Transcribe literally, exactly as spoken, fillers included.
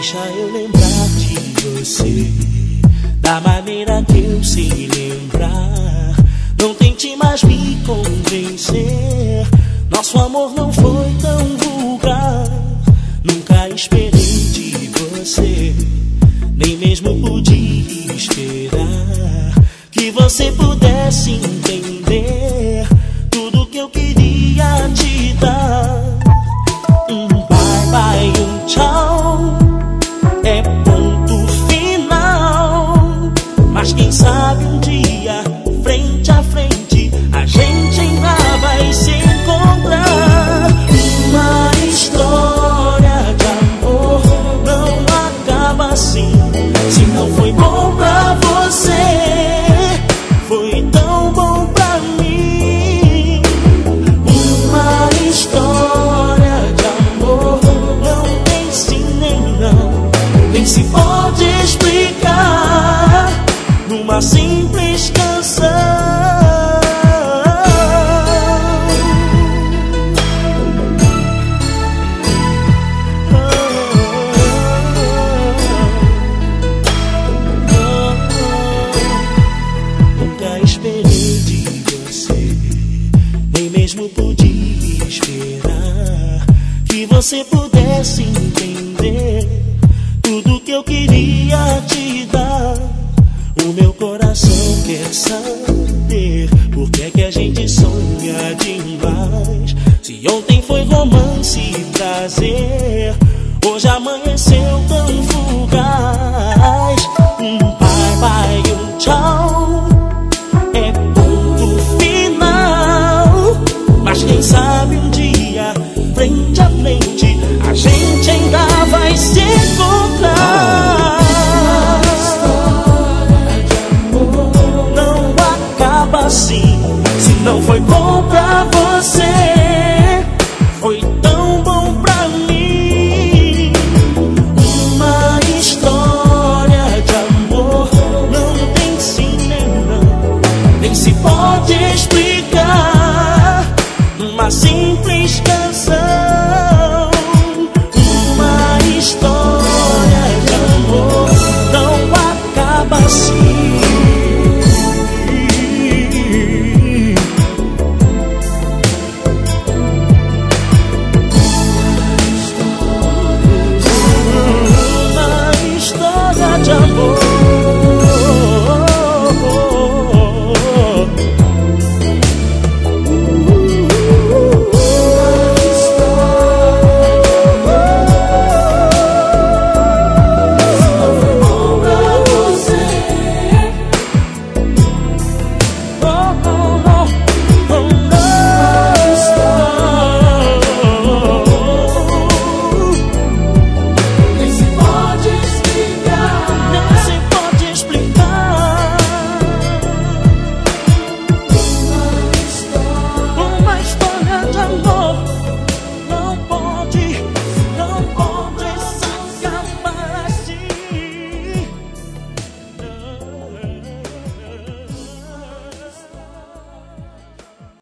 Deixa eu lembrar de você, da maneira que eu sei lembrar. Não tente mais me convencer, nosso amor não foi tão vulgar. Nunca esperei de você, nem mesmo podia esperar que você pudesse entender tudo que eu queria te dar. Um bye bye, um tchau, é ponto final. Mas quem sabe um dia, frente a frente, a gente ainda vai se encontrar. Uma história de amor não acaba assim. Se não foi bom pra você, foi tão bom pra mim. Uma história de amor não tem sim nem não, nem se pode explicar numa simples canção. Nunca esperei de você, nem mesmo podia esperar que você pudesse entender tudo que eu queria te dar. O meu coração quer saber por que é que a gente sonha demais. Se ontem foi romance e prazer, hoje amanheceu tão fugaz. Um